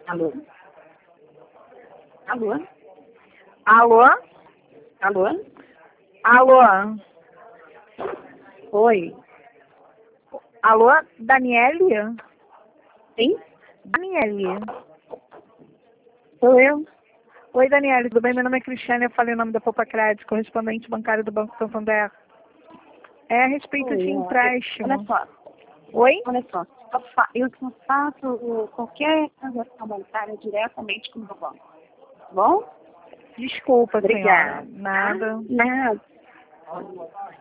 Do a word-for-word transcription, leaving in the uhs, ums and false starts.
Alô? Alô? Alô? Alô? Alô? Oi? Alô, Daniele? Sim? Daniele. Sou eu? Oi, Daniele, tudo bem? Meu nome é Cristiane, eu falei o nome da Poupa Crédito, correspondente bancário do Banco Santander. É a respeito Oi, de ó, empréstimo. olha só, Oi? olha só. Eu fa- eu só faço qualquer transação bancária diretamente com o meu banco. Tá bom? Desculpa, senhora. Obrigada. Nada. Nada.